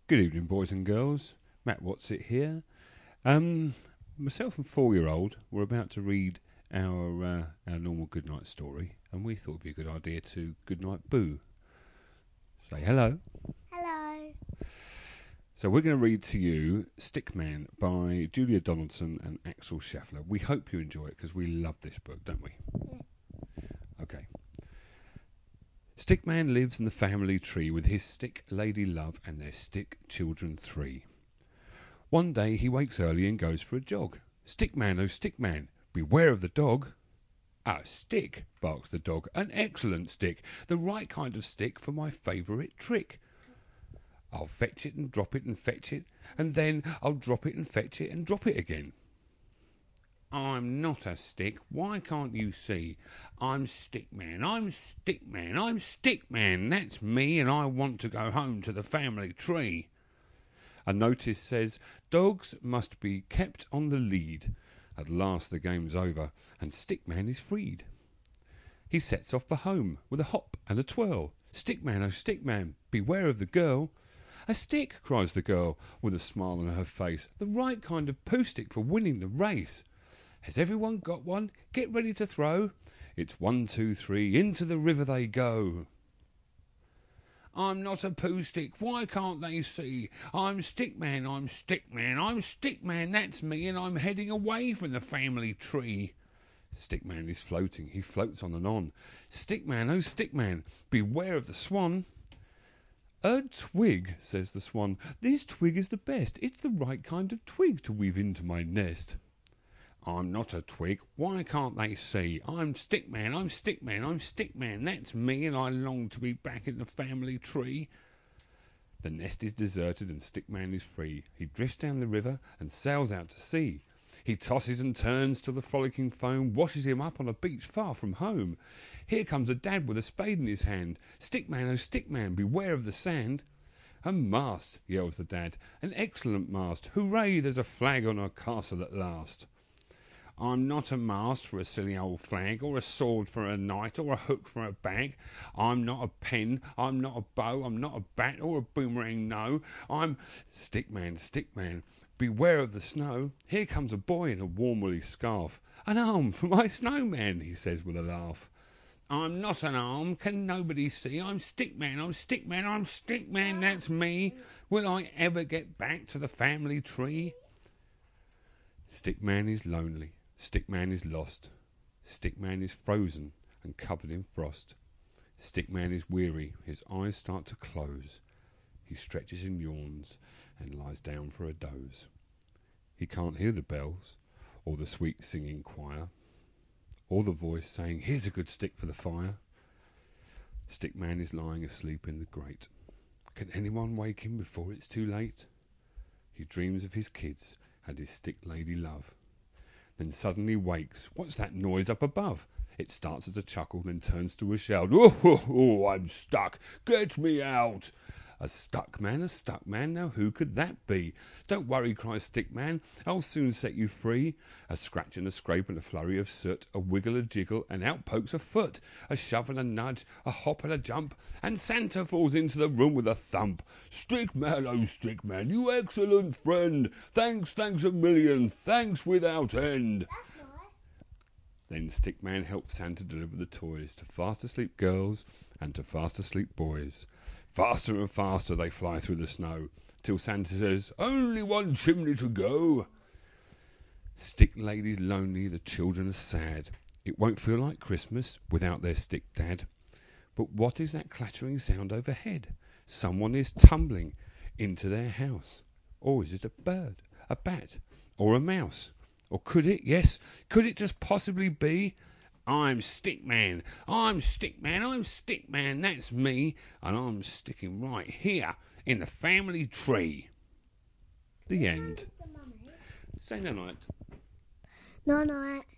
Good evening, boys and girls. Matt Watsit here. Myself and 4-year-old were about to read our normal goodnight story, and we thought it'd be a good idea to goodnight Boo. Say hello. Hello. So we're going to read to you Stickman by Julia Donaldson and Axel Scheffler. We hope you enjoy it because we love this book, don't we? Yeah. Okay. Stickman lives in the family tree with his stick lady love and their stick children 3. One day he wakes early and goes for a jog. Stickman, oh Stickman, beware of the dog. A stick, barks the dog, an excellent stick, the right kind of stick for my favourite trick. I'll fetch it and drop it and fetch it, and then I'll drop it and fetch it and drop it again. I'm not a stick, why can't you see? I'm Stickman, I'm Stickman, I'm Stickman, that's me, and I want to go home to the family tree. A notice says, dogs must be kept on the lead. At last the game's over, and Stickman is freed. He sets off for home with a hop and a twirl. Stickman, oh Stickman, beware of the girl. A stick, cries the girl, with a smile on her face, the right kind of poo stick for winning the race. Has everyone got one? Get ready to throw. It's 1, 2, 3, into the river they go. I'm not a poo stick, why can't they see? I'm Stickman, I'm Stickman, I'm Stickman, that's me, and I'm heading away from the family tree. Stickman is floating, he floats on and on. Stickman, oh Stickman, beware of the swan. A twig, says the swan, this twig is the best, it's the right kind of twig to weave into my nest. I'm not a twig, why can't they see? I'm Stickman, I'm Stickman, I'm Stickman, that's me, and I long to be back in the family tree. The nest is deserted and Stickman is free. He drifts down the river and sails out to sea. He tosses and turns till the frolicking foam washes him up on a beach far from home. Here comes a dad with a spade in his hand. Stickman, oh Stickman, beware of the sand. A mast, yells the dad, an excellent mast. Hooray, there's a flag on our castle at last. I'm not a mast for a silly old flag, or a sword for a knight, or a hook for a bag. I'm not a pen, I'm not a bow, I'm not a bat, or a boomerang, no. I'm Stickman, Stickman, beware of the snow. Here comes a boy in a warm woolly scarf. An arm for my snowman, he says with a laugh. I'm not an arm, can nobody see? I'm Stickman, I'm Stickman, I'm Stickman, that's me. Will I ever get back to the family tree? Stickman is lonely. Stickman is lost. Stickman is frozen and covered in frost. Stickman is weary, his eyes start to close. He stretches and yawns and lies down for a doze. He can't hear the bells, or the sweet singing choir, or the voice saying, here's a good stick for the fire. Stickman is lying asleep in the grate. Can anyone wake him before it's too late? He dreams of his kids and his stick lady love. Then suddenly wakes. What's that noise up above? It starts as a chuckle, then turns to a shout. Oh, I'm stuck. Get me out. A stuck man, now who could that be? Don't worry, cries Stickman, I'll soon set you free. A scratch and a scrape and a flurry of soot, a wiggle, a jiggle, and out pokes a foot. A shove and a nudge, a hop and a jump, and Santa falls into the room with a thump. Stickman, oh Stickman, you excellent friend, thanks a million, thanks without end. Then Stickman helps Santa deliver the toys to fast asleep girls and to fast asleep boys. Faster and faster they fly through the snow, till Santa says, only one chimney to go. Stick lady's lonely, the children are sad. It won't feel like Christmas without their stick dad. But what is that clattering sound overhead? Someone is tumbling into their house. Or is it a bird, a bat, or a mouse? Or could it just possibly be? I'm Stickman, I'm Stickman, I'm Stickman, that's me, and I'm sticking right here in the family tree. The end. Say no night. No night.